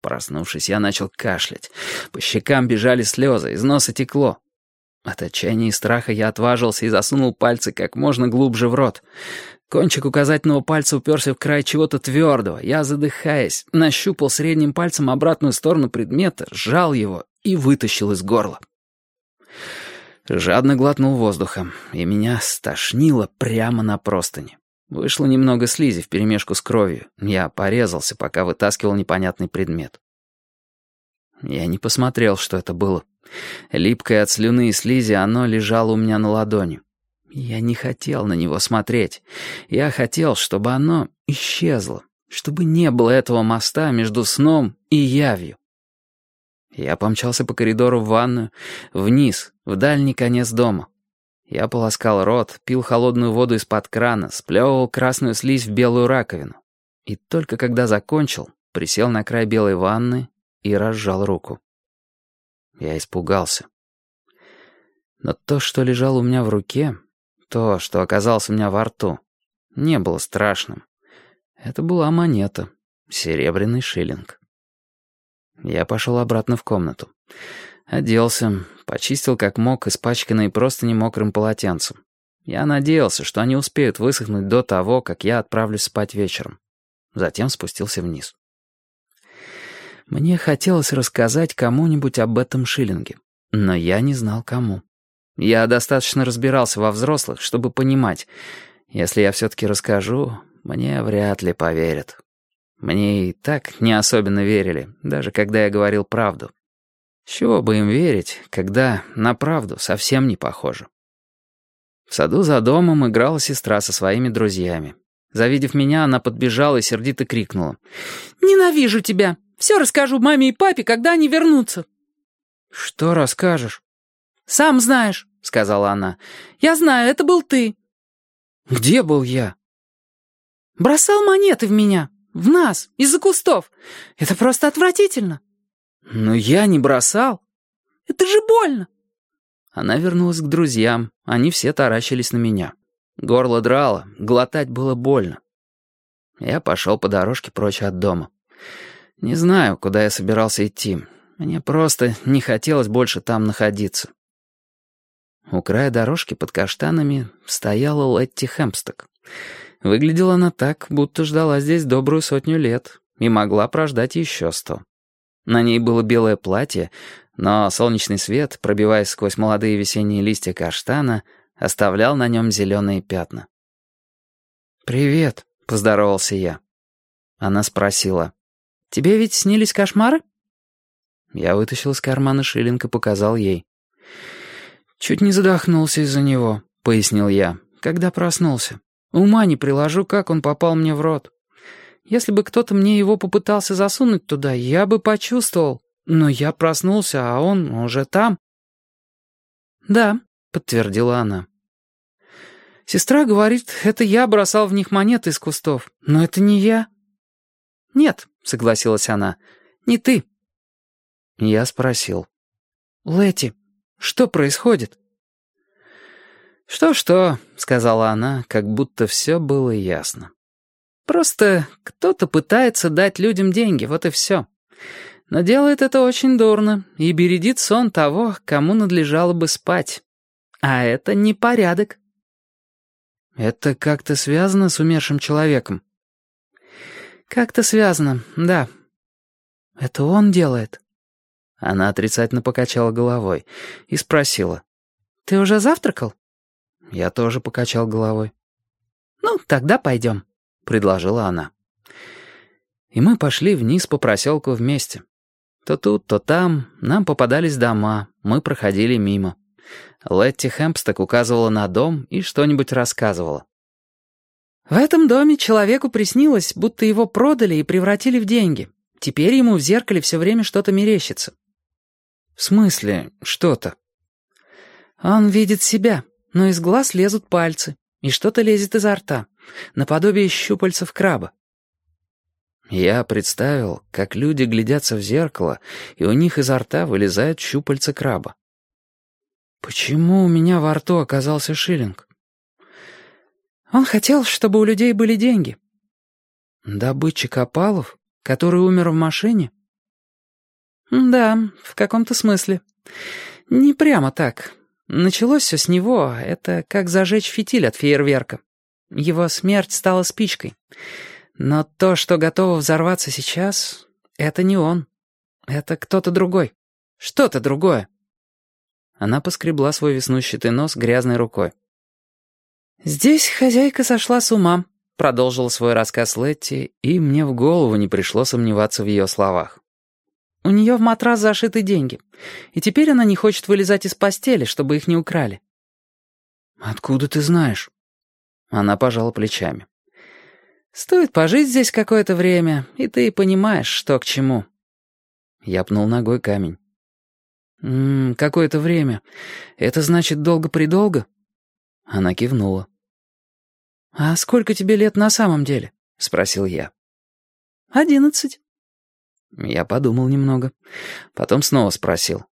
Проснувшись, я начал кашлять. По щекам бежали слезы, из носа текло. От отчаяния и страха я отважился и засунул пальцы как можно глубже в рот. Кончик указательного пальца уперся в край чего-то твердого. Я, задыхаясь, нащупал средним пальцем обратную сторону предмета, сжал его и вытащил из горла. Жадно глотнул воздуха, и меня стошнило прямо на простыни. Вышло немного слизи вперемешку с кровью. Я порезался, пока вытаскивал непонятный предмет. Я не посмотрел, что это было. Липкое от слюны и слизи, оно лежало у меня на ладони. Я не хотел на него смотреть. Я хотел, чтобы оно исчезло, чтобы не было этого моста между сном и явью. Я помчался по коридору в ванную, вниз, в дальний конец дома. Я полоскал рот, пил холодную воду из-под крана, сплевывал красную слизь в белую раковину. И только когда закончил, присел на край белой ванны и разжал руку. Я испугался. Но то, что лежало у меня в руке, то, что оказалось у меня во рту, не было страшным. Это была монета, серебряный шиллинг. Я пошел обратно в комнату. Оделся, почистил как мог испачканные простыни мокрым полотенцем. Я надеялся, что они успеют высохнуть до того, как я отправлюсь спать вечером. Затем спустился вниз. Мне хотелось рассказать кому-нибудь об этом шиллинге, но я не знал кому. Я достаточно разбирался во взрослых, чтобы понимать, если я все-таки расскажу, мне вряд ли поверят. Мне и так не особенно верили, даже когда я говорил правду. С чего бы им верить, когда на правду совсем не похоже? В саду за домом играла сестра со своими друзьями. Завидев меня, она подбежала и сердито крикнула: «Ненавижу тебя! Все расскажу маме и папе, когда они вернутся». «Что расскажешь?» «Сам знаешь», — сказала она. «Я знаю, это был ты». «Где был я?» «Бросал монеты в меня, в нас, из-за кустов. Это просто отвратительно». «Но я не бросал». «Это же больно». Она вернулась к друзьям, они все таращились на меня. Горло драло, глотать было больно. Я пошел по дорожке прочь от дома. Не знаю, куда я собирался идти. Мне просто не хотелось больше там находиться. У края дорожки под каштанами стояла Летти Хэмпстед. Выглядела она так, будто ждала здесь добрую 100 лет и могла прождать еще 100. На ней было белое платье, но солнечный свет, пробиваясь сквозь молодые весенние листья каштана, оставлял на нем зеленые пятна. «Привет», — поздоровался я. Она спросила: «Тебе ведь снились кошмары?» Я вытащил из кармана шиллинг и показал ей. «Чуть не задохнулся из-за него», — пояснил я, когда проснулся. «Ума не приложу, как он попал мне в рот. Если бы кто-то мне его попытался засунуть туда, я бы почувствовал. Но я проснулся, а он уже там». «Да», — подтвердила она. «Сестра говорит, это я бросал в них монеты из кустов, но это не я». «Нет», — согласилась она, — «не ты». Я спросил: «Летти, что происходит?» «Что-что», — сказала она, как будто все было ясно. «Просто кто-то пытается дать людям деньги, вот и все. Но делает это очень дурно и бередит сон того, кому надлежало бы спать. А это непорядок». «Это как-то связано с умершим человеком?» «Как-то связано, да». «Это он делает?» Она отрицательно покачала головой и спросила: «Ты уже завтракал?» Я тоже покачал головой. «Ну, тогда пойдем», — предложила она. И мы пошли вниз по проселку вместе. То тут, то там нам попадались дома, мы проходили мимо. Летти Хэмпстед указывала на дом и что-нибудь рассказывала. «В этом доме человеку приснилось, будто его продали и превратили в деньги. Теперь ему в зеркале все время что-то мерещится». «В смысле что-то?» «Он видит себя, но из глаз лезут пальцы, и что-то лезет изо рта, наподобие щупальцев краба». Я представил, как люди глядятся в зеркало, и у них изо рта вылезают щупальца краба. «Почему у меня во рту оказался шиллинг?» «Он хотел, чтобы у людей были деньги». «Добытчик опалов, который умер в машине?» «Да, в каком-то смысле. Не прямо так. Началось все с него. Это как зажечь фитиль от фейерверка. Его смерть стала спичкой. Но то, что готово взорваться сейчас, это не он. Это кто-то другой. Что-то другое». Она поскребла свой веснущатый нос грязной рукой. «Здесь хозяйка сошла с ума», — продолжила свой рассказ Летти, и мне в голову не пришло сомневаться в ее словах. «У нее в матрас зашиты деньги, и теперь она не хочет вылезать из постели, чтобы их не украли». «Откуда ты знаешь?» Она пожала плечами. «Стоит пожить здесь какое-то время, и ты понимаешь, что к чему». Я пнул ногой камень. «Какое-то время. Это значит долго-предолго?» Она кивнула. «А сколько тебе лет на самом деле?» — спросил я. 11. Я подумал немного. Потом снова спросил.